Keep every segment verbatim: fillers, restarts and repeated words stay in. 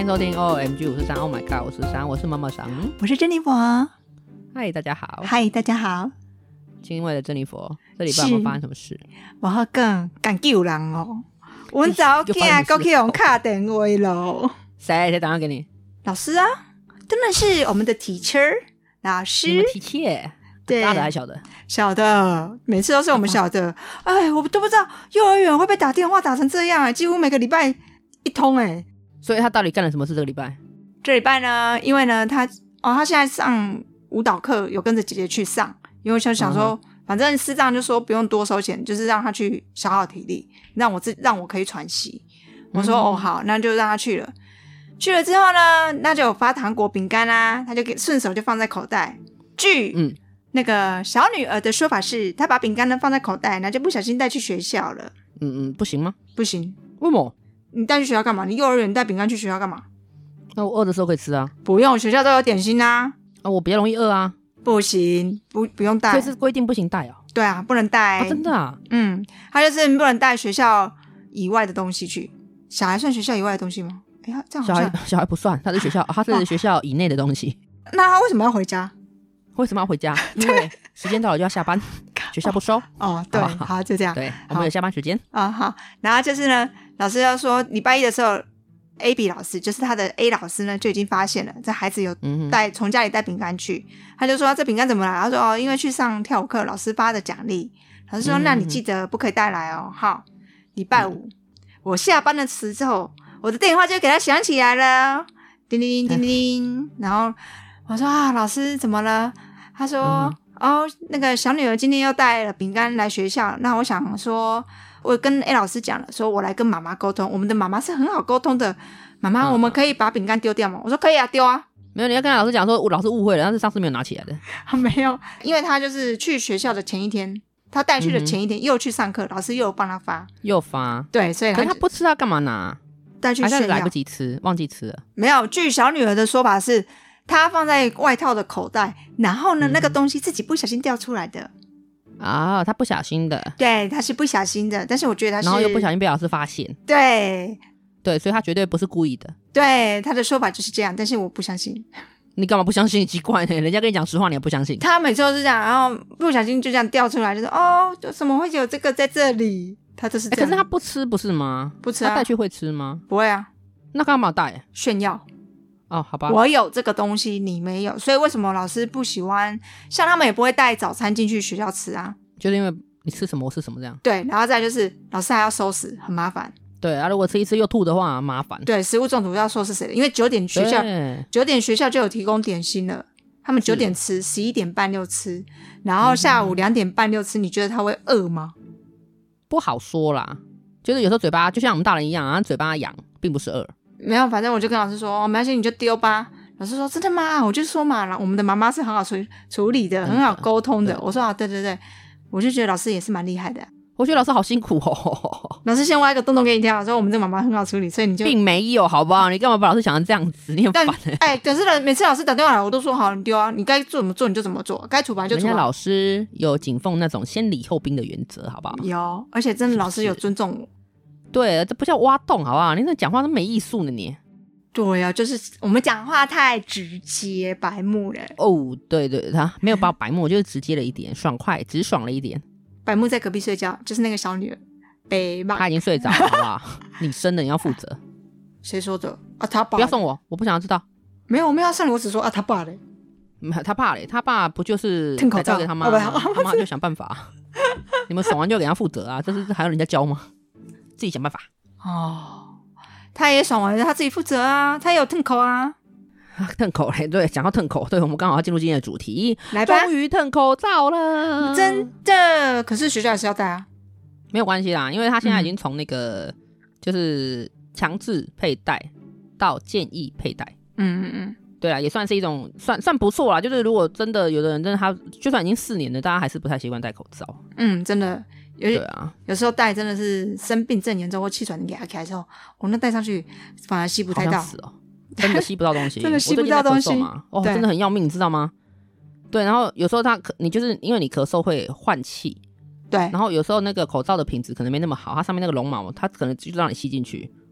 收听 O M G 五十三 Oh my god 五十三，我是妈妈桑， 我是珍妮佛。 嗨，大家好。 嗨，大家好。 亲爱的珍妮佛，这礼拜有没有发生什么事？ 我好讲敢救人哦。我早起都去用卡电话咯。 谁谁打电话给你？ 老师啊，真的是我们的 teacher 老师。 你们 teacher？ 对，大的还是小的？ 小的，每次都是我们小的。哎，我都不知道幼儿园会不会打电话打成这样、欸、几乎每个礼拜一通哎、欸。 所以他到底干了什么事？这个礼拜？ 这礼拜呢，因为呢，他哦，他现在上舞蹈课，有跟着姐姐去上，因为就想说，嗯、反正师长就说不用多收钱，就是让他去消耗体力，让我自让我可以喘息。我说、嗯、哦好，那就让他去了。去了之后呢，那就有发糖果饼干啊，他就给顺手就放在口袋。据嗯那个小女儿的说法是，她把饼干呢放在口袋，然后就不小心带去学校了。 嗯嗯，不行吗？ 不行。 为什么？ 你带去学校干嘛？你幼儿园带饼干去学校干嘛？ 那我饿的时候可以吃啊。 不用，学校都有点心啊。 啊，我比较容易饿啊。 不行，不不用带。 所以是规定不行带哦。 对啊，不能带、 啊。真的啊？ 嗯，他就是不能带学校以外的东西去。小孩算学校以外的东西吗？哎呀，这样好像小孩小孩不算，他是学校，他是学校以内的东西。 那他为什么要回家？ 为什么要回家？因为时间到了就要下班，学校不收。 哦，对，好, 好就这样。 对，我们有下班时间啊、哦。好，然后就是呢，老师要说礼拜一的时候 ，A B 老师就是他的 A 老师呢就已经发现了这孩子有带从、嗯、家里带饼干去，他就说这饼干怎么来？他说哦，因为去上跳舞课，老师发的奖励。老师说、嗯、那你记得不可以带来哦。好，礼拜五、嗯、我下班的时候，我的电话就给他响起来了，叮叮叮叮叮，然后我说啊，老师怎么了？他说、嗯、哦，那个小女儿今天又带了饼干来学校，那我想说我跟 A 老师讲了，说我来跟妈妈沟通，我们的妈妈是很好沟通的，妈妈、嗯、我们可以把饼干丢掉吗？我说可以啊，丢啊。 没有，你要跟老师讲说我老师误会了，但是上次没有拿起来的。 没有，因为他就是去学校的前一天，他带去的前一天、嗯、又去上课，老师又有帮他发又发。 对，所以可是他不吃他干嘛拿？ 带去炫耀， 还是来不及吃，忘记吃了。 没有，据小女儿的说法是他放在外套的口袋，然后呢、嗯、那个东西自己不小心掉出来的啊，他不小心的。 对，他是不小心的，但是我觉得他是然后又不小心被老师发现。 对对，所以他绝对不是故意的。 对，他的说法就是这样，但是我不相信。 你干嘛不相信？奇怪呢，人家跟你讲实话你也不相信。 他每次都是这样，然后不小心就这样掉出来，就是哦，怎么会有这个在这里？他就是这样、 欸、可是他不吃不是吗？ 不吃啊。 他带去会吃吗？ 不会啊。 那干嘛带？ 炫耀。 哦，好吧， 我有这个东西，你没有，所以为什么老师不喜欢？像他们也不会带早餐进去学校吃啊， 就是因为你吃什么我吃什么这样。 对，然后再就是老师还要收拾，很麻烦。 对啊，如果吃一吃又吐的话，麻烦。 对，食物中毒要说是谁的？因为九点学校九点学校就有提供点心了，他们九点吃，十一点半又吃，然后下午两点半又吃，你觉得他会饿吗？ 不好说啦，就是有时候嘴巴就像我们大人一样啊，嘴巴痒，并不是饿。 没有，反正我就跟老师说，哦，没关系，你就丢吧。老师说真的吗？我就说嘛，我们的妈妈是很好处处理的，很好沟通的。我说啊，对对对，我就觉得老师也是蛮厉害的。 我觉得老师好辛苦哦。 老师先挖一个洞洞给你跳，说我们这妈妈很好处理，所以你就并没有，好不好？你干嘛把老师想成这样子？你很烦欸。 哎，可是每次老师打电话来，我都说好，你丢啊，你该做怎么做你就怎么做，该处罚就处罚。 人家老师有谨奉那种先礼后兵的原则，好不好？ 有，而且真的老师有尊重我。 对，这不叫挖洞，好不好？你那讲话都没艺术呢，你。 对啊，就是我们讲话太直接，白目了。 哦，对对，他没有把白目，就是直接了一点，爽快，直爽了一点。 白目在隔壁睡觉，就是那个小女儿，北妈。 她已经睡着了，好不好？你生的你要负责。 谁说的啊？他爸。 不要送我，我不想要知道。 没有，我没有要送你，我只说啊，他爸嘞。 他爸嘞，他爸不就是口罩给他妈吗？他妈就想办法。你们爽完就给他负责啊，这是还要人家教吗？自己想办法。 哦，他也爽完了，他自己负责啊，他也有吞口啊。 吞口嘞，对，讲到吞口，对，我们刚好要进入今天的主题， 来吧， 终于吞口罩了， 真的。可是学校还是要戴啊， 没有关系啦，因为他现在已经从那个、嗯、就是强制佩戴到建议佩戴，嗯嗯嗯，对啦，也算是一种算算不错啦。就是如果真的有的人真的他就算已经四年了，大家还是不太习惯戴口罩， 嗯，真的。有, 对啊， 有时候戴真的是生病正严重或气喘，你给他开之后，我、哦、那戴上去反而吸不太到， 好像死哦，真的吸不到东西， 真的吸不到东西嘛，哦，真的很要命，你知道吗？对，然后有时候他你就是因为你咳嗽会换气， 对， 然后有时候那个口罩的品质可能没那么好，它上面那个绒毛它可能就让你吸进去，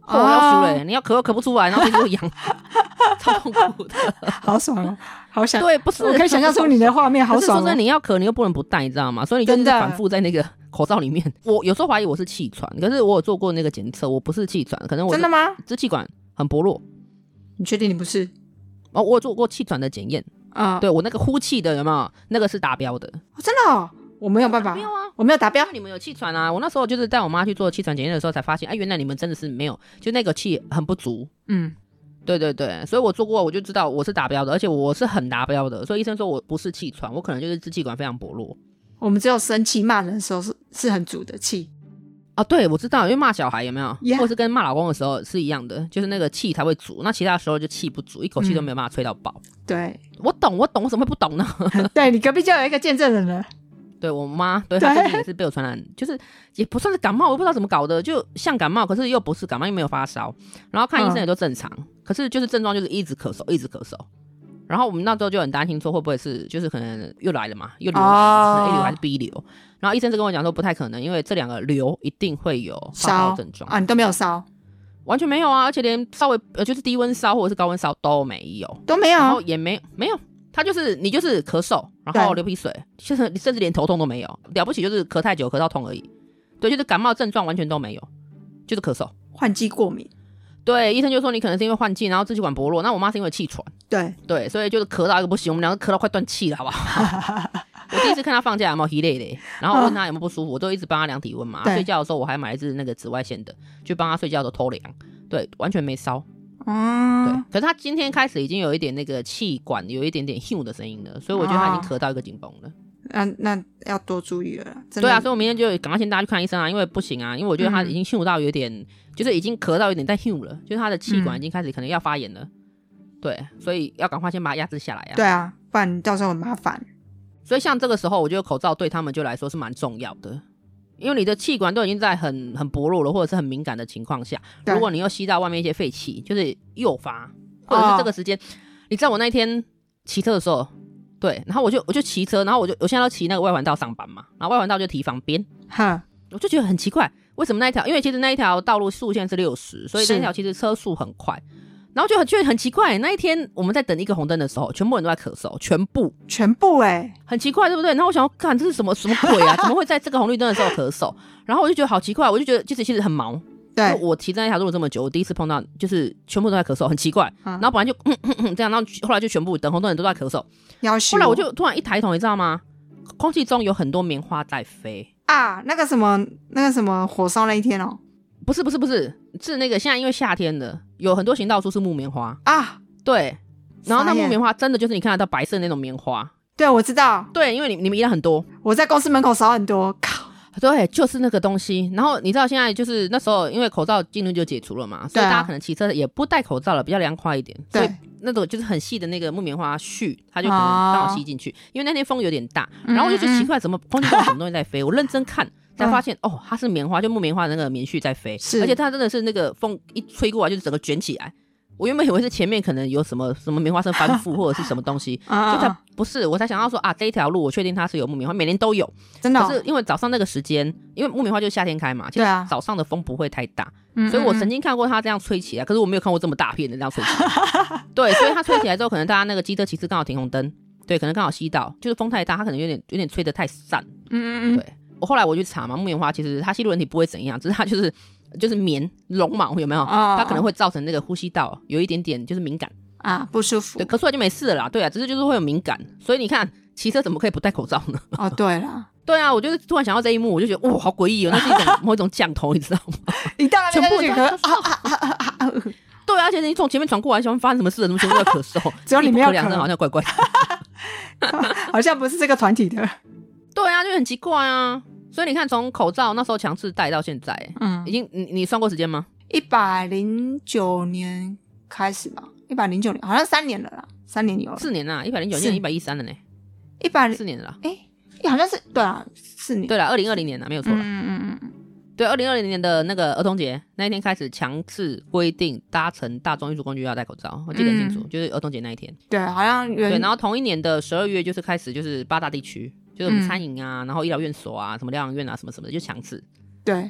哦，要输嘞，你要咳又咳不出来，然后鼻子又痒，超痛苦的。 好爽哦，好想对，不是， 我可以想象出你的画面，好爽、哦。 可是你要咳，你又不能不戴，你知道吗？所以你就是反复在那个口罩里面。我有时候怀疑我是气喘，可是我有做过那个检测，我不是气喘，可能我真的吗？ 支气管很薄弱。 你确定你不是？ 哦，我有做过气喘的检验啊，对我那个呼气的有没有？那个是达标的。 哦、真的、哦？我没有办法， 没有啊， 我没有达标。 你们有气喘啊？我那时候就是带我妈去做气喘检验的时候才发现，哎，原来你们真的是没有，就那个气很不足。嗯，对对对，所以我做过，我就知道我是达标的，而且我是很达标的，所以医生说我不是气喘，我可能就是支气管非常薄弱。 我们只有生气骂人的时候是是很足的气。 啊，对，我知道，因为骂小孩有没有， yeah. 或者是跟骂老公的时候是一样的，就是那个气才会足，那其他时候就气不足，一口气都没有办法吹到爆。 嗯、对， 我懂，我懂，我怎么会不懂呢？ 对，你隔壁就有一个见证人了。 对，我妈，对，她最近也是被我传染，就是也不算是感冒，我不知道怎么搞的，就像感冒，可是又不是感冒，又没有发烧，然后看医生也都正常，嗯、可是就是症状就是一直咳嗽，一直咳嗽。然后我们那时候就很担心说会不会是就是可能又来了嘛，又流了，哦、是 A 流还是 B 流？然后医生就跟我讲说不太可能，因为这两个流一定会有发烧症状啊，你都没有烧， 完全没有啊，而且连稍微呃就是低温烧或者是高温烧都没有， 都没有， 然后也没没有。他就是你就是咳嗽，然后流鼻水，就是甚至连头痛都没有，了不起就是咳太久咳到痛而已。对，就是感冒症状完全都没有，就是咳嗽。 换季过敏。 对，医生就说你可能是因为换季，然后支气管薄弱。那我妈是因为气喘。 对对，所以就是咳到一个不行，我们两个咳到快断气了，好不好？我第一次看她放假有没有 heat 的，然后问她有没有不舒服，我都一直帮她量体温嘛。睡觉的时候我还买一支那个紫外线的，就帮她睡觉的偷量。对，完全没烧。嗯，对，可是他今天开始已经有一点那个气管有一点点 hum 的声音了，所以我觉得他已经咳到一个紧绷了。 那、哦、那要多注意了啦。 对啊，所以我明天就赶快先大家去看医生啊，因为不行啊，因为我觉得他已经 hum 到有点、嗯，就是已经咳到有点在 hum 了，就是他的气管已经开始可能要发炎了。嗯、对，所以要赶快先把它压制下来啊。 对啊，不然你到时候很麻烦。 所以像这个时候，我觉得口罩对他们就来说是蛮重要的。因为你的气管都已经在很很薄弱了，或者是很敏感的情况下，如果你又吸到外面一些废气，就是诱发，或者是这个时间，哦、你知道我那一天骑车的时候，对，然后我就我就骑车，然后我就我现在都骑那个外环道上班嘛，然后外环道就提防边，哈，我就觉得很奇怪，为什么那一条？因为其实那一条道路速限是六十，所以那一条其实车速很快。然后就很觉得很奇怪，那一天我们在等一个红灯的时候，全部人都在咳嗽，全部全部哎、欸， 很奇怪，对不对？然后我想要看这是什么什么鬼啊？怎么会在这个红绿灯的时候咳嗽？然后我就觉得好奇怪，我就觉得其实其实很毛。对，我骑在那条路这么久，我第一次碰到就是全部都在咳嗽，很奇怪。嗯、然后本来就嗯嗯嗯这样，然后后来就全部等红灯人都在咳嗽。后来我就突然一抬头，你知道吗？空气中有很多棉花在飞啊！那个什么那个什么火烧那一天哦。 不是不是不是，是那个现在因为夏天的，有很多行道树是木棉花啊， 对，然后那木棉花真的就是你看得到白色的那种棉花， 对，我知道， 对，因为你你们依然很多， 我在公司门口扫很多，靠， 对，就是那个东西。然后你知道现在就是那时候因为口罩进入就解除了嘛，所以大家可能骑车也不戴口罩了，比较凉快一点，所以那种就是很细的那个木棉花絮，它就可能刚好吸进去，哦、因为那天风有点大，然后我就觉得奇怪，怎么空气中有什么东西在飞？我认真看。才发现、嗯、哦，它是棉花，就木棉花的那个棉絮在飞，而且它真的是那个风一吹过来，就是整个卷起来。我原本以为是前面可能有什么什么棉花生翻覆或者是什么东西，就它不是，我才想到说啊，这一条路我确定它是有木棉花，每年都有，真的、哦。可是因为早上那个时间，因为木棉花就是夏天开嘛，其实早上的风不会太大，啊、所以我曾经看过它这样吹起来，可是我没有看过这么大片的这样吹起来。对，所以它吹起来之后，可能大家那个机车骑士刚好停红灯，对，可能刚好吸到，就是风太大，它可能有点有点吹得太散。嗯嗯嗯，对。我后来我去查嘛，木棉花其实它吸入人体不会怎样，只是它就是就是棉绒毛有没有？哦、它可能会造成那个呼吸道有一点点就是敏感啊，不舒服。 对，咳出来就没事了啦。对啊，只是就是会有敏感，所以你看骑车怎么可以不戴口罩呢？ 哦，对啦， 对啊，我就是突然想到这一幕，我就觉得哇，好诡异哦，那是一种某一种降头，你知道吗？ 你到全部人都对啊，而且你从前面传过来，想发生什么事了？怎么全部在咳嗽？ 只有你没有咳， 两声好像怪怪的，好像不是这个团体的。 对啊，就很奇怪啊。所以你看，从口罩那时候强制戴到现在，嗯，已经你你算过时间吗？ 一百零九年开始吧，一百零九年好像三年了啦，三年有了， 四年啊，一百零九年一百一三了呢， 一百四年了啦， 哎、欸，好像是对啊，四年， 对了，二零二零年了，没有错了，嗯嗯嗯，对，二零二零年的那个儿童节那一天开始强制规定搭乘大众运输工具要戴口罩，我记得很清楚，嗯、就是儿童节那一天， 对，好像对，然后同一年的十二月就是开始就是八大地区。就是我们餐饮啊、嗯，然后医疗院所啊，什么疗养院啊，什么什么的，就强制。 对，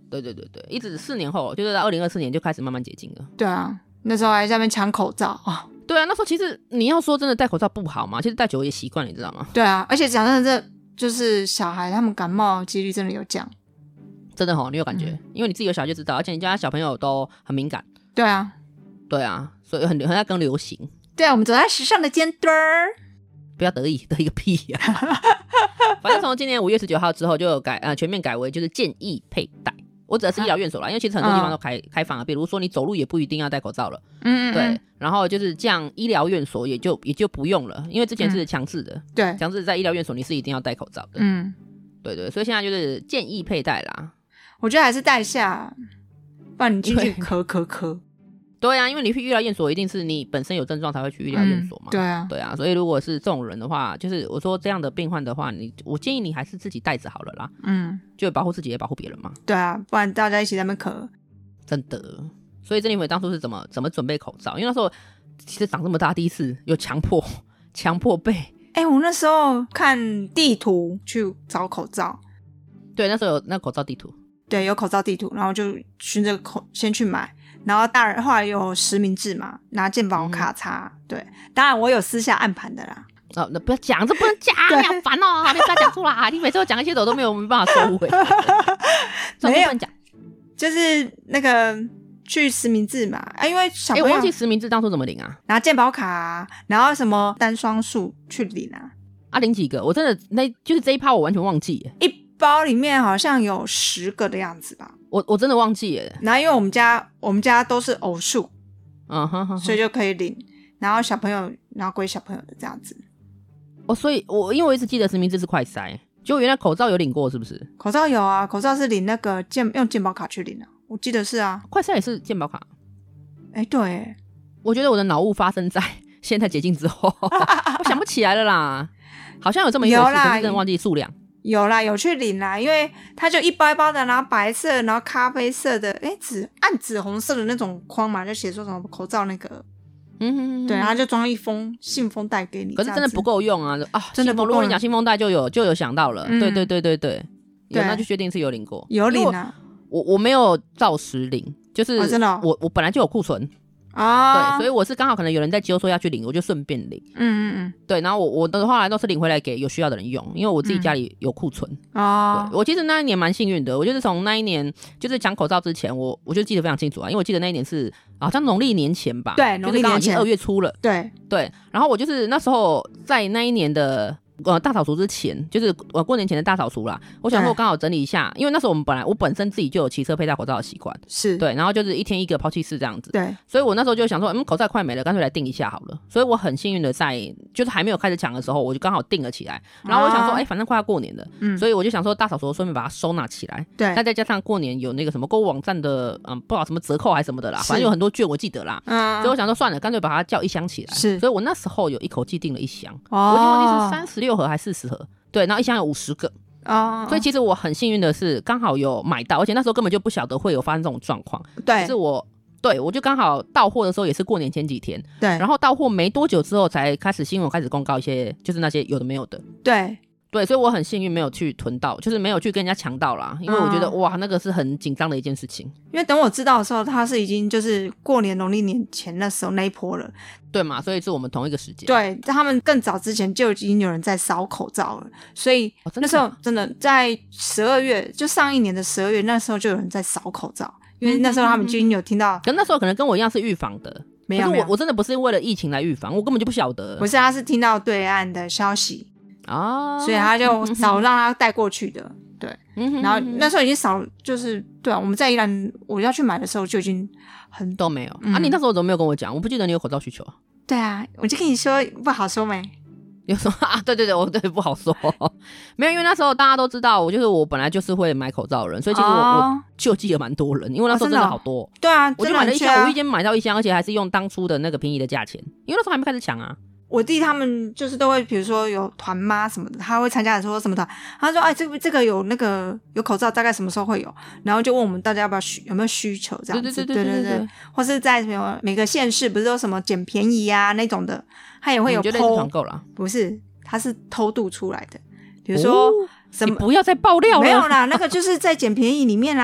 对对对对，一直四年后，就是在二零二四年就开始慢慢解禁了。 对啊，那时候还在那边抢口罩啊。 对啊，那时候其实你要说真的戴口罩不好嘛，其实戴久了也习惯了，你知道吗？ 对啊，而且讲真的，这就是小孩他们感冒几率真的有降。 真的齁，你有感觉、嗯、因为你自己有小孩就知道，而且你家小朋友都很敏感。对啊对啊，所以很很在跟流行。 对啊，我们走在时尚的尖端儿。 不要得意得意个屁呀、啊！反正从今年五月十九号之后就有改呃全面改为就是建议佩戴。我指的是医疗院所啦、啊、因为其实很多地方都开、嗯、开放了，比如说你走路也不一定要戴口罩了。嗯嗯对，然后就是这样医疗院所也就也就不用了，因为之前是强制的。嗯、对，强制在医疗院所你是一定要戴口罩的。嗯，对对，所以现在就是建议佩戴啦。我觉得还是戴下，不然你进去咳咳咳。对啊，因为你去医疗院所一定是你本身有症状才会去医疗院所嘛、嗯、对啊对啊，所以如果是这种人的话，就是我说这样的病患的话，你我建议你还是自己戴着好了啦。嗯，就保护自己也保护别人嘛。对啊，不然大家一起在那边咳，真的。所以郑丽慧当初是怎么怎么准备口罩？因为那时候其实长这么大第一次有强迫强迫备。哎、欸，我那时候看地图去找口罩。对，那时候有那口罩地图。对，有口罩地图，然后就循着口先去买。然后大人后来有实名制嘛，拿健保卡插、嗯、对，当然我有私下暗盘的啦。哦，那不要讲，这不能讲，你好烦哦！你不要讲出来，你每次都讲一些我都没有没办法收回。没有讲，就是那个去实名制嘛，啊，因为小朋友，哎、欸，我忘记实名制当初怎么领啊？拿健保卡、啊，然后什么单双数去领啊？啊，领几个？我真的那就是这一趴我完全忘记耶。一包里面好像有十个的样子吧。我我真的忘记了。然后因为我们家我们家都是偶数，嗯哼哼，所以就可以领，然后小朋友然后归小朋友的这样子。哦，所以我因为我一直记得实名制是快筛，就原来口罩有领过是不是？口罩有啊，口罩是领那个健用健保卡去领的、啊，我记得是啊。快筛也是健保卡？哎、欸，对耶，我觉得我的脑雾发生在现在解禁之后，我想不起来了啦，好像有这么一回事，可是真的忘记数量。有啦，有去领啦，因为它就一包一包的，然后白色，然后咖啡色的，哎，紫暗紫红色的那种框嘛，就写说什么口罩那个，嗯哼，对，然后就装一封信封袋给你。可是真的不够用啊！啊，真的不够。如果你讲信封袋就有就有想到了，嗯、对对对对对，有那就确定是有领过，有领啊。我我没有照实领，就是、哦、真的、哦，我我本来就有库存。啊、哦，对，所以我是刚好可能有人在揪说要去领，我就顺便领。嗯嗯嗯，对，然后我我的话都是领回来给有需要的人用，因为我自己家里有库存。哦、嗯，我其实那一年蛮幸运的，我就是从那一年就是抢口罩之前，我我就记得非常清楚啊，因为我记得那一年是好像农历年前吧，对，农历年前二月初了，对对，然后我就是那时候在那一年的。呃，大扫除之前，就是呃过年前的大扫除啦。我想说，我刚好整理一下，因为那时候我们本来我本身自己就有骑车佩戴口罩的习惯，是对，然后就是一天一个抛弃式这样子，对，所以我那时候就想说，嗯，口罩快没了，干脆来订一下好了。所以我很幸运的在就是还没有开始抢的时候，我就刚好订了起来。然后我想说，哎、欸，反正快要过年了，嗯，所以我就想说大扫除顺便把它收纳起来。对，那再加上过年有那个什么购物网站的，嗯，不知道什么折扣还是什么的啦，反正有很多券我记得啦，嗯，所以我想说算了，干脆把它叫一箱起来。是，所以我那时候有一口气订了一箱，哦、我已经忘记是三十六盒还是四十盒。对，然后一箱有五十个哦，所以其实我很幸运的是刚好有买到，而且那时候根本就不晓得会有发生这种状况。对，可是我对我就刚好到货的时候也是过年前几天，对，然后到货没多久之后才开始新闻开始公告一些就是那些有的没有的，对。对，所以我很幸运没有去囤到，就是没有去跟人家抢到啦，因为我觉得、嗯、哇那个是很紧张的一件事情。因为等我知道的时候他是已经就是过年农历年前那时候那一波了，对嘛，所以是我们同一个时间。对，在他们更早之前就已经有人在烧口罩了，所以那时候真的在十二月就上一年的十二月那时候就有人在烧口罩，因为那时候他们就已经有听到，可是那时候可能跟我一样是预防的，没有，可是我我真的不是为了疫情来预防，我根本就不晓得，不是，他是听到对岸的消息哦，所以他就少让他带过去的，对，然后那时候已经少，就是对啊，我们在宜兰我要去买的时候就已经很都没有、嗯、啊，你那时候怎么没有跟我讲？我不记得你有口罩需求啊。对啊，我就跟你说不好说没。有什么啊？对对对，我对不好说，没有，因为那时候大家都知道，我就是我本来就是会买口罩的人，所以其实我、哦、我救济了蛮多人，因为那时候真的好多。哦、对啊，我就买了一箱，我一间买到一箱，而且还是用当初的那个便宜的价钱，因为那时候还没开始抢啊。我弟他们就是都会，比如说有团妈什么的，他会参加的时候什么的，他说：“哎，这个这个有那个有口罩，大概什么时候会有？”然后就问我们大家要不要需有没有需求这样子，对对对 对, 对, 对，或是在什么每个县市不是有什么捡便宜啊那种的，他也会有偷。你觉得是团购啦？不是，他是偷渡出来的，比如说。哦什么？你不要再爆料了。没有啦，那个就是在捡便宜里面啦，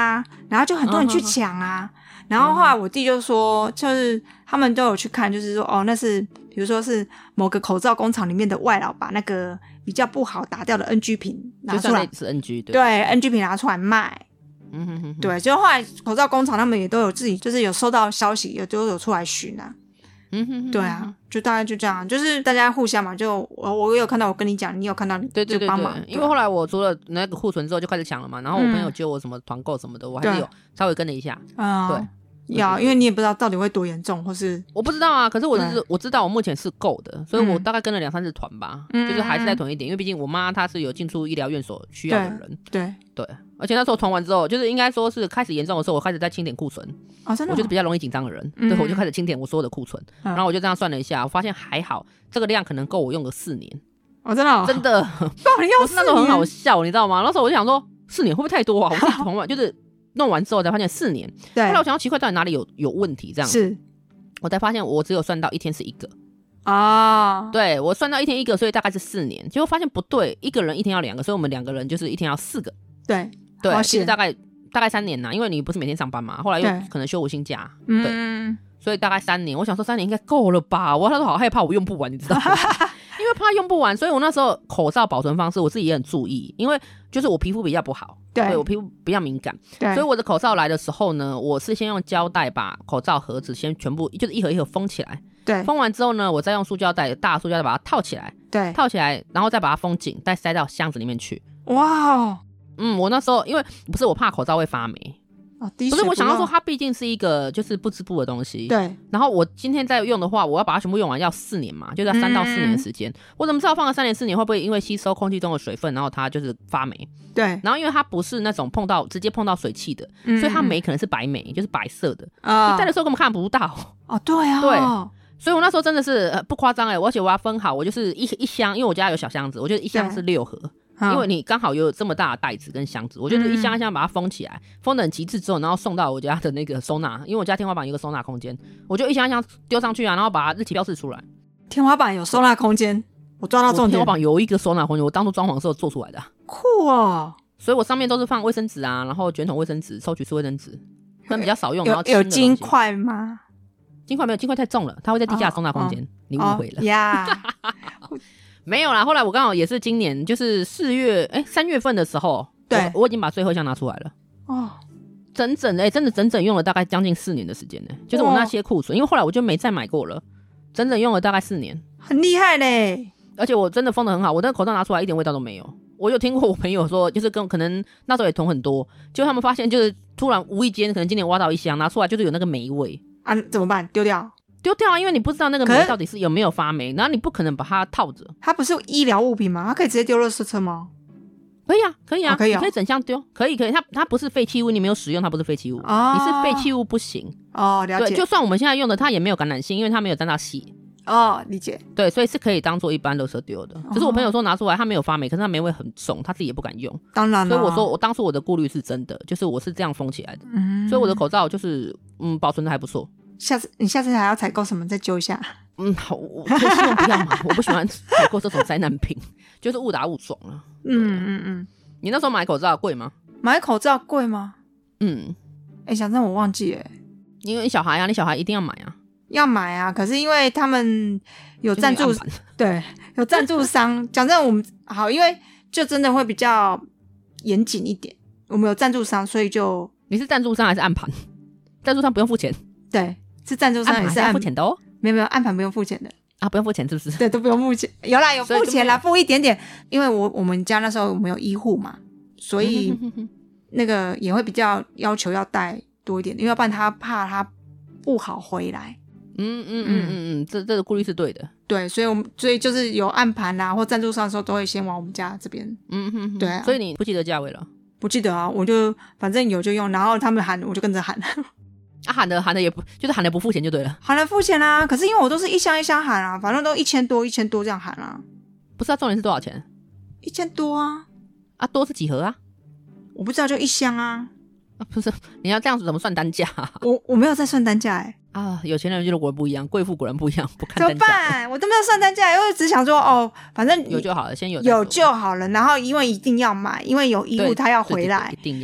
然后就很多人去抢啊。嗯、然后后来我弟就说，就是他们都有去看，就是说哦，那是比如说是某个口罩工厂里面的外劳把那个比较不好打掉的 N G 瓶拿出来， 是 N G 对， 对 N G 瓶拿出来卖。嗯哼哼，对，就后来口罩工厂他们也都有自己，就是有收到消息，也都有出来巡啊。嗯哼哼，对啊，就大概就这样，就是大家互相嘛，就我我有看到我跟你讲，你有看到你对对对对， 就帮忙。 因为后来我除了那个库存之后就开始抢了嘛，然后我朋友揪我什么团购什么的，嗯、我还是有稍微跟了一下。啊、嗯， 对，要，因为你也不知道到底会多严重，或是我不知道啊。可是我是我知道我目前是够的，所以我大概跟了两三次团吧，嗯、就是还是再囤一点，因为毕竟我妈她是有进出医疗院所需要的人。 对对, 对，而且那时候团完之后，就是应该说是开始严重的时候，我开始在清点库存。哦，真的、哦，我就是比较容易紧张的人，嗯、对，我就开始清点我所有的库存，嗯、然后我就这样算了一下，我发现还好，这个量可能够我用个四年。 哦，真的、哦， 真的， 够你用四年。 那时候很好笑，你知道吗？那时候我就想说，四年会不会太多啊？我自己团完就是弄完之后才发现四年。对。后来我想到奇怪，到底哪里有有问题？这样是， 我才发现我只有算到一天是一个。 啊， 对，我算到一天一个，所以大概是四年。结果发现不对，一个人一天要两个，所以我们两个人就是一天要四个。对对，其实大概。大概三年呐、啊，因为你不是每天上班嘛，后来又可能休无薪假，对，嗯、所以大概三年。我想说三年应该够了吧？我那时候好害怕我用不完，你知道吗？因为怕用不完，所以我那时候口罩保存方式我自己也很注意，因为就是我皮肤比较不好， 对, 对我皮肤比较敏感，所以我的口罩来的时候呢，我是先用胶带把口罩盒子先全部就是一盒一盒封起来，对，封完之后呢，我再用塑胶袋大塑胶袋把它套起来，对，套起来，然后再把它封紧，再塞到箱子里面去。哇哦！嗯，我那时候因为不是我怕口罩会发霉，哦、不是我想要说它毕竟是一个就是不织布的东西，对。然后我今天在用的话，我要把它全部用完要四年嘛，就是要三到四年的时间。嗯、我怎么知道放了三年四年会不会因为吸收空气中的水分，然后它就是发霉？对。然后因为它不是那种碰到直接碰到水汽的，嗯、所以它霉可能是白霉，就是白色的。啊、你戴的时候根本看不到。哦，对啊。对。所以我那时候真的是、呃、不夸张哎，而且我要分好，我就是一一箱，因为我家有小箱子，我就一箱是六盒。因为你刚好有这么大的袋子跟箱子，我就是一箱一箱把它封起来，封得很极致之后，然后送到我家的那个收纳，因为我家天花板有一个收纳空间，我就一箱一箱丢上去啊，然后把日期标示出来。天花板有收纳空间，我抓到重点。天花板有一个收纳空间，我当初装潢的时候做出来的、啊，酷哦！所以我上面都是放卫生纸啊，然后卷筒卫生纸、抽取式卫生纸，可能比较少用。然后有有金块吗？ 金块没有，金块太重了，它会在地下收纳空间。哦、你误会了呀。Oh, yeah. 没有啦，后来我刚好也是今年就是四月哎三月份的时候，对 我, 我已经把最后一箱拿出来了哦，整整哎真的整整用了大概将近四年的时间呢，就是我那些库存，因为后来我就没再买过了，整整用了大概四年，很厉害嘞，而且我真的封得很好，我那个口罩拿出来一点味道都没有。我有听过我朋友说，就是跟可能那时候也囤很多，结果他们发现就是突然无意间可能今年挖到一箱拿出来就是有那个霉味啊，怎么办？丢掉？丢掉啊，因为你不知道那个霉到底是有没有发霉，然后你不可能把它套着。它不是医疗物品吗？它可以直接丢垃圾车吗？可以啊，可以啊，哦、可以、哦，你可以整箱丢，可以可以。它它不是废弃物，你没有使用，它不是废弃物。哦，你是废弃物不行。哦，了解。对，就算我们现在用的，它也没有感染性，因为它没有沾到血。哦，理解。对，所以是可以当做一般垃圾丢的。只是我朋友说拿出来，它没有发霉，可是它霉味很重，他自己也不敢用。当然了。所以我说，我当初我的顾虑是真的，就是我是这样封起来的。嗯。所以我的口罩就是嗯保存的还不错。下次你下次还要采购什么再揪一下。嗯，好，我可以希望不要嘛，我不喜欢采购这种灾难品，就是误打误撞啊。嗯嗯嗯。你那时候买口罩贵吗？买口罩贵吗？嗯。哎、欸，想让我忘记哎、欸，因为小孩啊，你小孩一定要买啊。要买啊，可是因为他们有赞助，对，有赞助商。讲真的，我们好，因为就真的会比较严谨一点。我们有赞助商，所以就你是赞助商还是暗盘？赞助商不用付钱，对。是赞助商也是按付钱的哦，没有没有，暗盘不用付钱的啊，不用付钱是不是？对，都不用付钱，有啦有付钱啦，付一点点，因为我我们家那时候我们有医护嘛，所以那个也会比较要求要带多一点，因为要不然他怕他不好回来。嗯嗯嗯嗯嗯，这这个顾虑是对的，对，所以我们所以就是有暗盘啦或赞助商的时候都会先往我们家这边。嗯哼哼，对啊，所以你不记得价位了？不记得啊，我就反正有就用，然后他们喊我就跟着喊。啊，喊的喊的也不就是喊的不付钱就对了，喊了付钱啊，可是因为我都是一箱一箱喊啊，反正都一千多一千多这样喊啊。不是啊，重点是多少钱？一千多啊。啊，多是几盒啊？我不知道，就一箱啊。啊，不是，你要这样子怎么算单价、啊？我我没有在算单价哎、欸。啊，有钱人就是果然不一样，贵妇果然不一样，不看单价。怎么办？我都没有算单价，因为只想说哦，反正有就好了，先有有就好了。然后因为一定要买，因为有义务他要回来，对对对，一定要。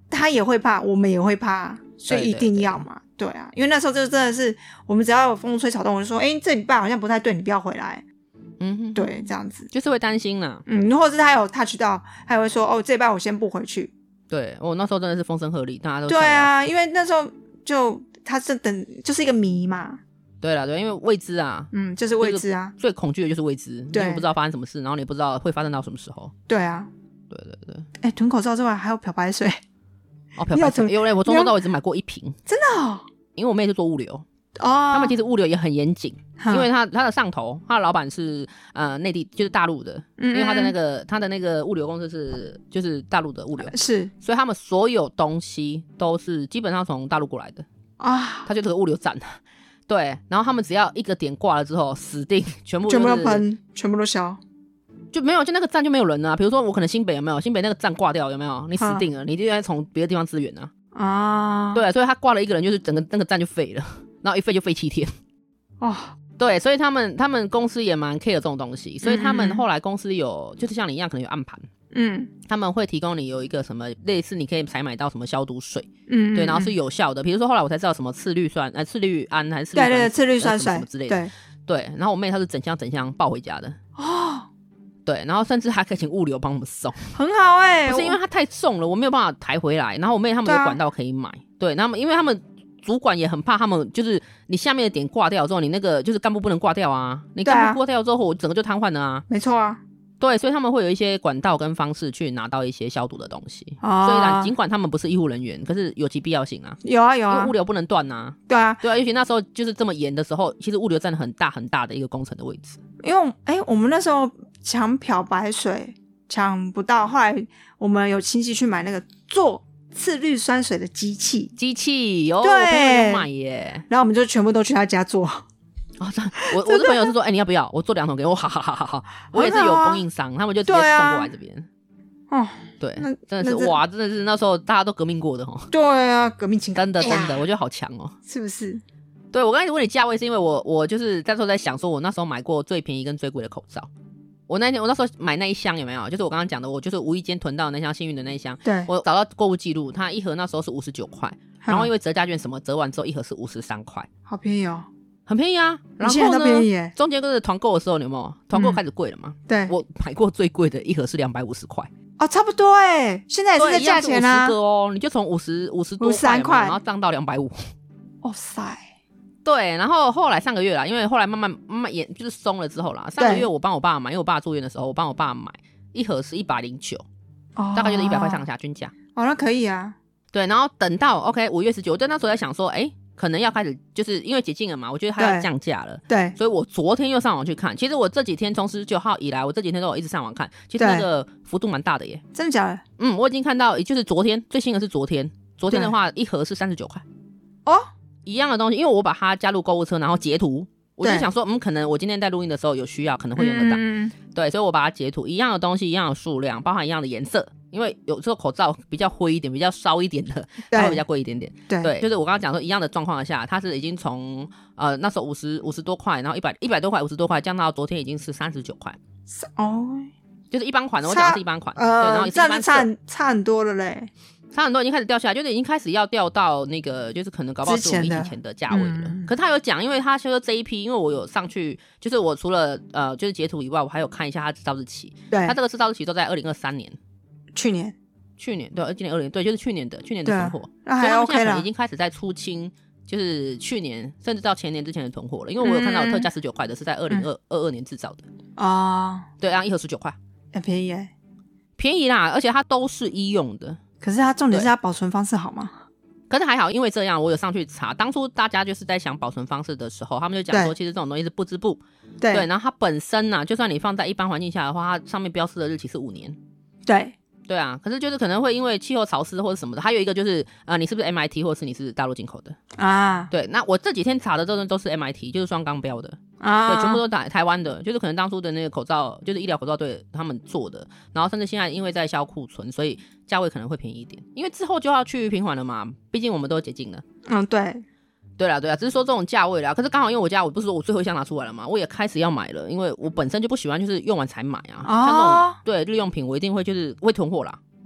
他也会怕，我们也会怕，所以一定要嘛。对, 对, 对, 对啊，因为那时候就真的是我们只要有风吹草动，我就说哎、欸，这礼拜好像不太对，你不要回来。嗯哼，对，这样子就是会担心啦。 嗯，或者是他有 touch 到，他也会说哦，这礼拜我先不回去。 对，我那时候真的是风声鹤唳，大家都对啊，因为那时候就他是等就是一个谜嘛。 对啦，对，因为未知啊， 嗯，就是未知啊， 最恐惧的就是未知，对，你不知道发生什么事，然后你不知道会发生到什么时候。 对啊， 对对对。 哎、欸，囤口罩之外还有漂白水。 哦，漂白水有嘞，我从头到尾只买过一瓶。 真的哦？ 因为我妹是做物流。 哦。 他们其实物流也很严谨，因为他他的上头，他的老板是呃内地，就是大陆的，嗯嗯，因为他的那个他的那个物流公司是就是大陆的物流， 是， 所以他们所有东西都是基本上从大陆过来的啊，他就这个物流站。对，然后他们只要一个点挂了之后，死定全部、就是、 全部都喷，全部都消， 就没有，就那个站就没有人了、啊。比如说我可能新北有没有，新北那个站挂掉有没有？你死定了，你就要从别的地方支援啊。啊，对，所以他挂了一个人，就是整个那个站就废了，然后一废就废七天。哦，对，所以他们他们公司也蛮 care 这种东西，所以他们后来公司有、嗯、就是像你一样可能有暗盘。嗯，他们会提供你有一个什么类似你可以采买到什么消毒水，嗯，对，然后是有效的，比如说后来我才知道什么次氯酸呃次氯胺还是次氯酸， 对对对，次氯酸水、 呃、什么之类的，对对，然后我妹她是整箱整箱抱回家的哦，对，然后甚至还可以请物流帮我们送， 很好哎、 欸，不是因为它太重了，我没有办法抬回来，然后我妹他们有管道可以买，对，然后因为他们主管也很怕他们，就是你下面的点挂掉之后，你那个就是干部不能挂掉啊，你干部挂掉之后，我整个就瘫痪了啊， 没错啊。 对，所以他们会有一些管道跟方式去拿到一些消毒的东西。哦、虽然尽管他们不是医护人员，可是有其必要性啊。 有啊有啊， 因为物流不能断啊。 对啊， 对啊，尤其那时候就是这么严的时候，其实物流占了很大很大的一个工程的位置。 因为哎、欸，我们那时候抢漂白水抢不到，后来我们有亲戚去买那个做次氯酸水的机器， 机器哦， 对， 我朋友有买耶。 然后我们就全部都去他家做。 哦、我我的朋友是说，哎、欸，你要不要？我做两桶给我，好好好好好。我也是有供应商，他们就直接送过来这边。哦，对，真的是哇，真的是那时候大家都革命过的哦。 对啊，革命情感， 真的真的，我觉得好强哦， 是不是？ 对，我刚才问你价位，是因为我我就是那时候在想，说我那时候买过最便宜跟最贵的口罩。我那天我那时候买那一箱有没有？就是我刚刚讲的，我就是无意间囤到那箱幸运的那一箱。 对， 我找到购物记录，它一盒那时候是五十九块，然后因为折价券什么折完之后，一盒是五十三块， 好便宜哦。 很便宜啊，然后呢，中间就是团购的时候，你有没有？团购开始贵了嘛？ 嗯、对， 我买过最贵的一盒是两百五十块。 哦，差不多哎、欸，现在也是这价钱啊。 五十个哦，你就从五十五十多块，然后涨到两百五。 哇塞！ 对，然后后来上个月啦，因为后来慢慢慢慢也就是松了之后啦，上个月我帮我爸买，因为我爸住院的时候，我帮我爸买一盒是一百零九，大概就是一百块上下均价。 哦，那可以啊。 对，然后等到 OK 五月十九，我在那时候在想说，哎。可能要开始，就是因为解禁了嘛，我觉得它要降价了， 对， 所以我昨天又上网去看。其实我这几天从十九号以来，我这几天都有一直上网看，其实那个幅度蛮大的耶。 真的假的？ 嗯，我已经看到，就是昨天最新的是昨天，昨天的话一盒是三十九块哦， 一样的东西，因为我把它加入购物车，然后截图，我就想说，嗯，可能我今天在录音的时候有需要，可能会用得到，嗯、对，所以我把它截图，一样的东西，一样的数量，包含一样的颜色。因为有时候口罩比较灰一点，比较烧一点的，它会比较贵一点点。 对， 对，就是我刚刚讲说一样的状况下，它是已经从呃那时候五十五十多块，然后一百一百多块，五十多块降到昨天已经是三十九块。哦，就是一般款的，我讲的是一般款， 呃、 对，然后也是一般差差很多了嘞， 差很多已经开始掉下来，就是已经开始要掉到那个就是可能搞不好是我们疫情前的价位了。嗯、可是他有讲，因为他说这一批，因为我有上去，就是我除了呃就是截图以外，我还有看一下它制造日期， 对， 它这个制造日期都在二零二三年， 去年。 去年对，今年二零对，就是去年的去年的囤货， 那还 OK 了， 已经开始在出清，就是去年甚至到前年之前的囤货了。因为我有看到有特价十九块的，是在二零二二年制造的啊、嗯，对，然后一盒十九块， 很便宜耶， 便宜啦，而且它都是医用的。 可是它重点是它保存方式好吗？ 可是还好，因为这样我有上去查，当初大家就是在想保存方式的时候，他们就讲说，其实这种东西是不织布，对，对，然后它本身啊，就算你放在一般环境下的话，它上面标示的日期是五年， 对。 对啊，可是就是可能会因为气候潮湿或者什么的，还有一个就是呃，你是不是 M I T 或者是你是大陆进口的啊？对，那我这几天查的这都是 M I T， 就是双钢标的啊，对，全部都台台湾的，就是可能当初的那个口罩就是医疗口罩队他们做的，然后甚至现在因为在销库存，所以价位可能会便宜一点，因为之后就要去平缓了嘛，毕竟我们都解禁了。嗯，对。对啦对啦，只是说这种价位啦，可是刚好因为我家我不是说我最后一箱拿出来了嘛，我也开始要买了，因为我本身就不喜欢就是用完才买啊，哦、像那种对日用品我一定会就是会囤货啦，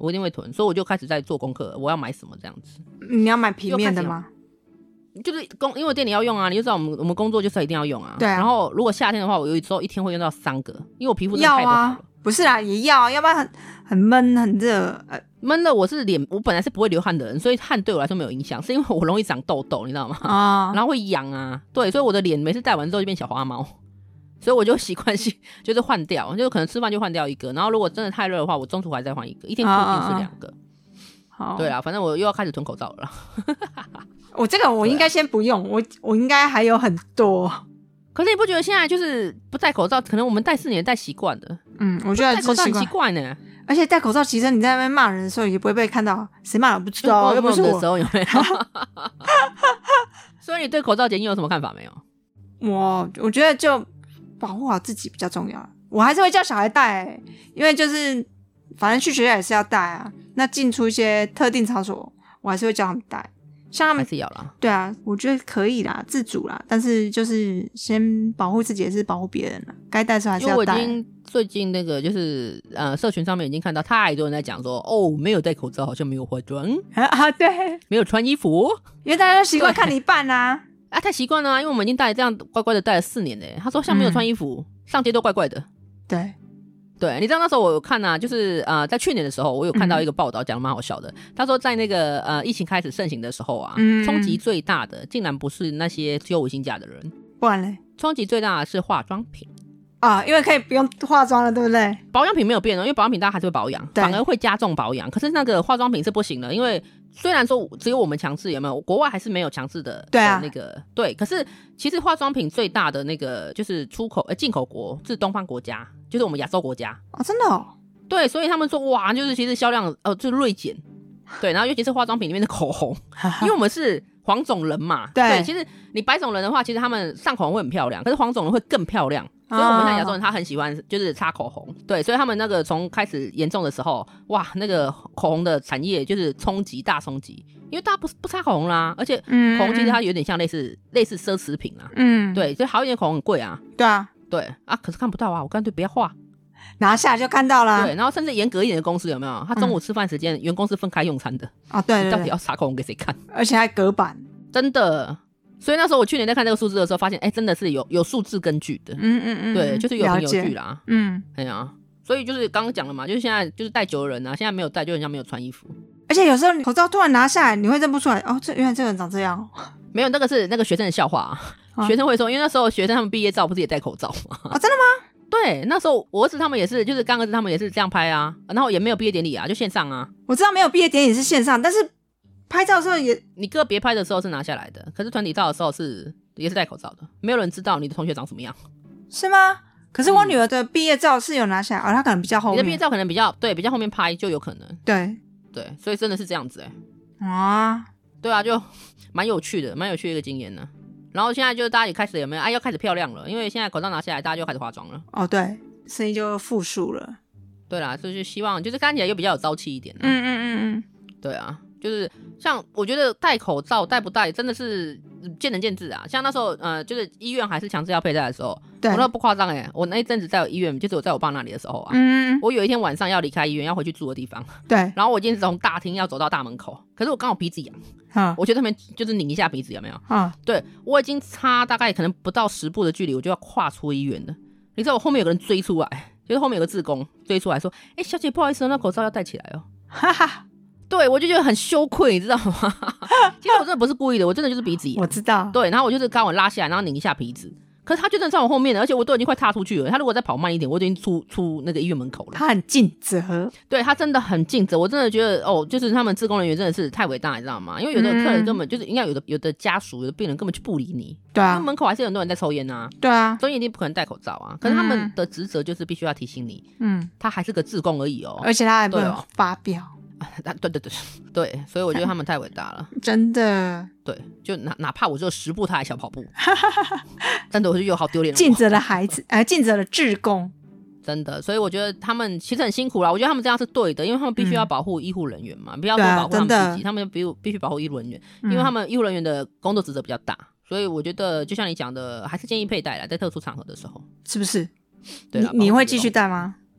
我一定会囤，所以我就开始在做功课，我要买什么这样子。 你要买平面的吗？ 就是工，因为店里要用啊，你就知道我们我们工作就是一定要用啊。 对啊。 然后如果夏天的话，我有时候一天会用到三个，因为我皮肤真的太不好了。要啊， 不是啦，也要，要不然很很闷很热。呃， 闷的我是脸，我本来是不会流汗的人，所以汗对我来说没有影响，是因为我容易长痘痘，你知道吗？啊、哦。然后会痒啊，对，所以我的脸每次戴完之后就变小花猫。所以我就习惯性就是换掉，就可能吃饭就换掉一个，然后如果真的太热的话，我中途还再换一个，一天固定是两个。好，对啦，反正我又要开始囤口罩了。 我这个我应该先不用，我我应该还有很多。 可是你不觉得现在就是不戴口罩，可能我们戴四年戴习惯了。 嗯，我觉得戴口罩很奇怪呢。 而且戴口罩，其实你在那边骂人的时候也不会被看到，谁骂人不知道，又不是我的时候有没有？所以你对口罩检疫有什么看法没有？ 我我觉得就保护好自己比较重要，我还是会叫小孩戴、欸，因为就是反正去学校也是要戴啊。那进出一些特定场所，我还是会叫他们戴。像他们还是要啦， 对啊，我觉得可以啦，自主啦。但是就是先保护自己，也是保护别人啦。该戴的时候还是要戴。 因为我已经最近那个就是呃，社群上面已经看到太多人在讲说，哦，没有戴口罩好像没有化妆啊，对， 没有穿衣服， 因为大家都习惯看你扮啊。 啊，太习惯了、啊，因为我们已经戴这样乖乖的戴了四年嘞。他说像没有穿衣服、嗯、上街都怪怪的。 对， 对，你知道那时候我有看啊，就是呃，在去年的时候，我有看到一个报道，讲得蛮好笑的。他说在那个呃疫情开始盛行的时候啊，冲击最大的竟然不是那些休五薪假的人， 不然嘞， 冲击最大的是化妆品。 啊，因为可以不用化妆了，对不对？ 保养品没有变哦，因为保养品大家还是会保养，反而会加重保养。可是那个化妆品是不行的，因为虽然说只有我们强制，有没有？国外还是没有强制的。 对啊， 那个对。可是其实化妆品最大的那个就是出口呃进口国是东方国家，就是我们亚洲国家。 哦，真的哦。 对，所以他们说哇，就是其实销量呃就是锐减。对，然后尤其是化妆品里面的口红，因为我们是黄种人嘛。 对, 对，其实你白种人的话，其实他们上口红会很漂亮，可是黄种人会更漂亮。所以我们像亚洲人，他很喜欢就是擦口红，对，所以他们那个从开始严重的时候，哇，那个口红的产业就是冲击大冲击，因为大家不不擦口红啦，而且口红其实它有点像类似、嗯、类似奢侈品啊，嗯，对，所以好一点口红很贵啊， 对啊， 对啊，可是看不到啊，我干脆不要画， 拿下就看到啦， 对，然后甚至严格一点的公司有没有？他中午吃饭时间、嗯，员工是分开用餐的啊，对, 对, 对， 你到底要擦口红给谁看？ 而且还隔板， 真的。所以那时候我去年在看这个数字的时候，发现哎、欸，真的是有有数字根据的，嗯嗯嗯，对，就是有凭有据啦，嗯，哎呀、啊，所以就是刚刚讲了嘛，就是现在就是戴久的人啊，现在没有戴就很像没有穿衣服， 而且有时候你口罩突然拿下来，你会认不出来，哦，这原来这个人长这样， 没有，那个是那个学生的笑话、啊啊，学生会说，因为那时候学生他们毕业照不是也戴口罩吗？ 哦，真的吗？ 对，那时候我儿子他们也是，就是刚儿子他们也是这样拍啊，然后也没有毕业典礼啊，就线上啊。 我知道没有毕业典礼是线上，但是拍照的时候也， 你个别拍的时候是拿下来的，可是团体照的时候是。也是戴口罩的，没有人知道你的同学长什么样，是吗？可是我女儿的毕业照是有拿下来、嗯、哦，她可能比较后面。 你的毕业照可能比较对，比较后面拍就有可能。 对对，所以真的是这样子哎、 欸。啊， 对啊，就蛮有趣的，蛮有趣的一个经验呢。然后现在就大家也开始有没有啊？要开始漂亮了，因为现在口罩拿下来，大家就开始化妆了。 哦，对，生意就复苏了。 对啦，就是希望就是看起来又比较有朝气一点。 嗯嗯嗯嗯， 对啊。就是像我觉得戴口罩戴不戴真的是见仁见智啊。像那时候呃，就是医院还是强制要佩戴的时候，对，我那不夸张哎，我那一阵子在医院，就是我在我爸那里的时候啊，嗯，我有一天晚上要离开医院，要回去住的地方， 对， 然后我已经从大厅要走到大门口，可是我刚好鼻子痒，嗯，我觉得他们就是拧一下鼻子有没有？嗯，对，我已经差大概可能不到十步的距离，我就要跨出医院了。你知道我后面有个人追出来，就是后面有个志工追出来说：“哎、欸，小姐，不好意思，那口罩要戴起来哦。”哈哈。对，我就觉得很羞愧，你知道吗？其实我真的不是故意的，我真的就是鼻子痒。 我知道。对， 然后我就是刚我拉下来，然后拧一下鼻子。可是他就真的在我后面了，而且我都已经快踏出去了。他如果再跑慢一点，我就已经出出那个医院门口了。 他很尽责， 对他真的很尽责。我真的觉得哦，就是他们志工人员真的是太伟大，你知道吗？因为有的客人根本、嗯、就是应该有的有的家属、有的病人根本就不理你。 对啊， 因为门口还是有很多人在抽烟啊。 对啊， 所以一定不可能戴口罩啊。可是他们的职责就是必须要提醒你，嗯，他还是个志工而已哦， 而且他还不能发表。 对对对对，所以我觉得他们太伟大了， 真的。 对，就哪哪怕我只有十步，他还小跑步，真的我就觉得好丢脸。 尽责的孩子，哎、呃，尽责的志工， 真的。所以我觉得他们其实很辛苦啦。我觉得他们这样是对的，因为他们必须要保护医护人员嘛，嗯、不要说保护他们自己，他们必必须保护医护人员，因为他们医护人员的工作职责比较大，所以我觉得就像你讲的，还是建议佩戴啦，在特殊场合的时候， 是不是？对，你你会继续戴吗？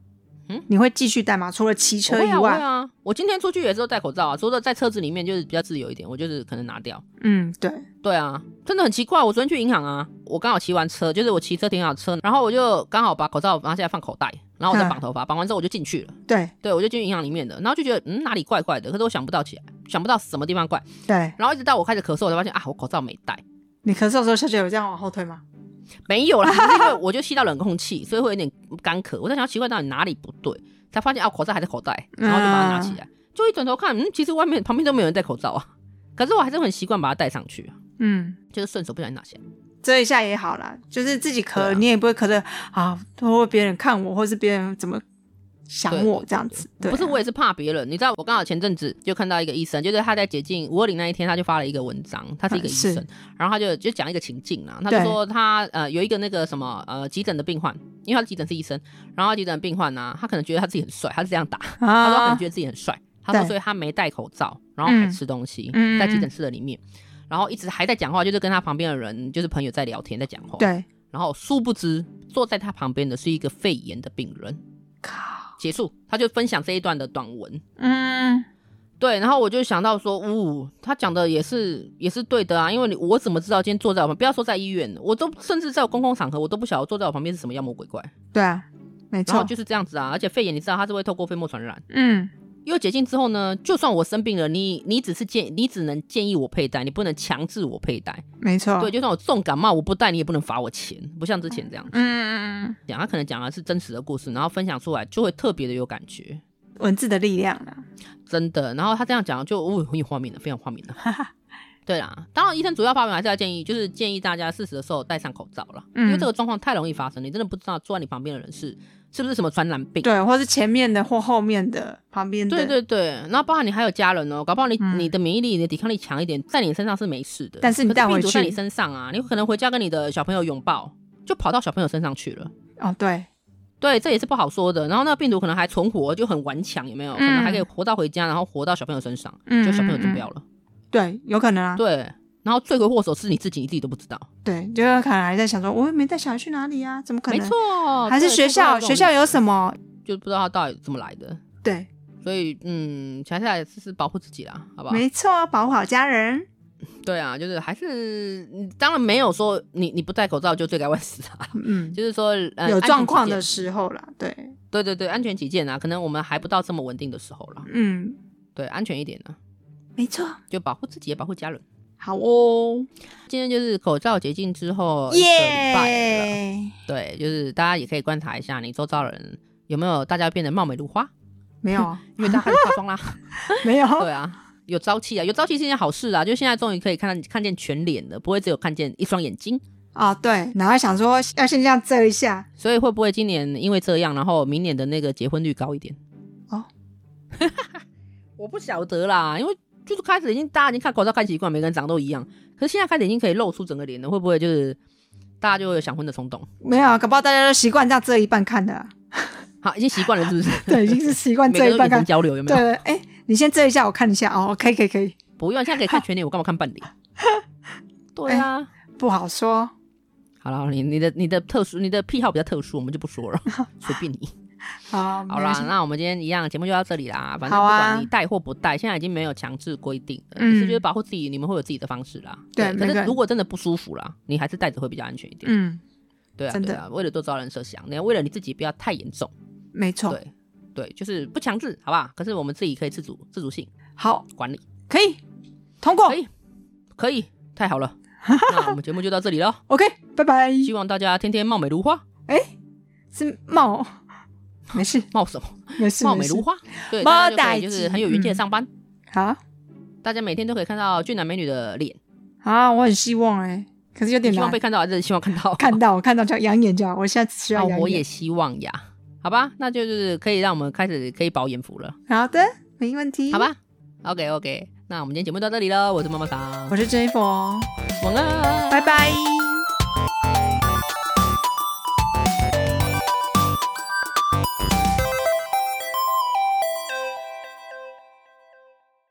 嗯，你会继续戴吗？除了骑车以外？ 我会啊，我会啊。我今天出去也是都戴口罩啊，除了在车子里面就是比较自由一点，我就是可能拿掉。 嗯，对， 对啊，真的很奇怪。我昨天去银行啊，我刚好骑完车，就是我骑车停好车，然后我就刚好把口罩拿下来放口袋，然后我再绑头发，绑完之后我就进去了。对，对，我就进去银行里面的，然后就觉得嗯哪里怪怪的，可是我想不到起来，想不到什么地方怪。 对， 然后一直到我开始咳嗽，我才发现啊，我口罩没戴。 你咳嗽的时候，小姐有这样往后退吗？ 没有啦，只是因为我就吸到冷空气，所以会有点干咳。我在想奇怪到底哪里不对，才发现啊口罩还在口袋，然后就把它拿起来，嗯、就一转头看，嗯，其实外面旁边都没有人戴口罩啊，可是我还是很习惯把它戴上去啊，嗯，就是顺手不小心拿下来， 遮一下也好啦，就是自己咳，啊、你也不会咳的啊，会别人看我，或是别人怎么。想我这样子， 对对对对，不是我也是怕别人。你知道，我刚好前阵子就看到一个医生，就是他在解禁五二零那一天，他就发了一个文章，他是一个医生，然后他就就讲一个情境啦，他就说他呃有一个那个什么呃急诊的病患，因为他是急诊是医生，然后他急诊的病患呢、啊，他可能觉得他自己很帅，他是这样打，啊、他说他可能觉得自己很帅，他说所以他没戴口罩，然后还吃东西，嗯、在急诊室的里面，然后一直还在讲话，就是跟他旁边的人就是朋友在聊天在讲话，对，然后殊不知坐在他旁边的是一个肺炎的病人，靠。结束，他就分享这一段的短文。嗯，对，然后我就想到说，呜、哦，他讲的也是也是对的啊，因为你我怎么知道今天坐在我旁边，不要说在医院，我都甚至在公共场合，我都不晓得坐在我旁边是什么妖魔鬼怪。 对啊，没错， 然后就是这样子啊，而且肺炎你知道它是会透过飞沫传染。嗯。因为解禁之后呢，就算我生病了，你你只是建你只能建议我佩戴，你不能强制我佩戴。 没错， 对，就算我重感冒我不戴，你也不能罚我钱，不像之前这样子。嗯嗯嗯，讲他可能讲的是真实的故事，然后分享出来就会特别的有感觉， 文字的力量啊， 真的。然后他这样讲就哦很有画面的，非常有画面的。对啦，当然医生主要发表还是要建议，就是建议大家适时的时候戴上口罩了，嗯、因为这个状况太容易发生，你真的不知道坐在你旁边的人是。是不是什么传染病？ 对，或是前面的或后面的旁边的。 对对对，然后包含你还有家人哦，搞不好你、嗯、你的免疫力、你的抵抗力强一点，在你身上是没事的。 但是你带回去， 病毒在你身上啊，你可能回家跟你的小朋友拥抱，就跑到小朋友身上去了。 哦，对， 对，这也是不好说的。然后那个病毒可能还存活，就很顽强，有没有？嗯、可能还可以活到回家，然后活到小朋友身上，嗯、就小朋友就不要了。 对，有可能啊。 对。然后罪魁祸首是你自己，你自己都不知道。 对，就可能还在想说，我也没带小孩去哪里啊？怎么可能？ 没错， 还是学校，学校有什么， 就不知道他到底怎么来的。 对， 所以嗯，想下来是保护自己啦，好不好？ 没错，保护好家人。 对啊，就是还是当然没有说你你不戴口罩就罪该万死啊。嗯，就是说、呃、 有状况的时候啦，对， 对对对，安全起见啊，可能我们还不到这么稳定的时候啦。嗯，对，安全一点啊。 没错， 就保护自己也保护家人。 好哦， 今天就是口罩解禁之后一个礼拜了，对，就是大家也可以观察一下你周遭人有没有大家变得貌美如花。 没有啊， 因为大家开始化妆啦。 没有， 对啊，有朝气啊，有朝气是一件好事啊，就现在终于可以看看见全脸了，不会只有看见一双眼睛啊。对，然后想说要先这样遮一下， 所以会不会今年因为这样，然后明年的那个结婚率高一点？哦，我不晓得啦，因为就是开始已经大家已经看口罩看习惯，每个人长得都一样，可是现在开始已经可以露出整个脸了，会不会就是大家就会有想婚的冲动？ 没有，搞不好大家都习惯这样遮一半看的、啊。 好，已经习惯了是不是？ 对，已经是习惯遮一半看交流，有没有？ 对，哎，你先遮一下，我看一下哦，可以可以可以。 不用，现在可以看全脸，我干嘛看半脸？对啊， 不好说。 好了，你你的你的特殊，你的癖好比较特殊，我们就不说了，随便你。 好， 好啦，那我们今天一样节目就到这里啦。反正不管你戴或不戴，现在已经没有强制规定了，只是就是保护自己，你们会有自己的方式啦。对，可是如果真的不舒服啦，你还是戴着会比较安全一点。嗯，对啊，对啊，为了多招人设想，你要为了你自己不要太严重。没错，对对，就是不强制，好吧？可是我们自己可以自主自主性好管理， 可以通过， 可以可以，太好了。那我们节目就到这里了。 OK， 拜拜。 希望大家天天貌美如花。 哎，是貌。没事， 冒什么？ 没事， 貌美如花。对，大家就可以就是很有元气的上班。好、嗯，大家每天都可以看到俊男美女的脸。 啊，我很希望哎、欸，可是有点难。 希望被看到还是希望看到？ 看到，看到就养眼就好。我现在只需要养眼、啊。 我也希望呀。好吧，那就是可以让我们开始可以保眼福了。 好的，没问题。 好吧 ，OK OK，那我们今天节目到这里了。我是妈妈桑， 我是 Jennifer， 晚安， 拜拜。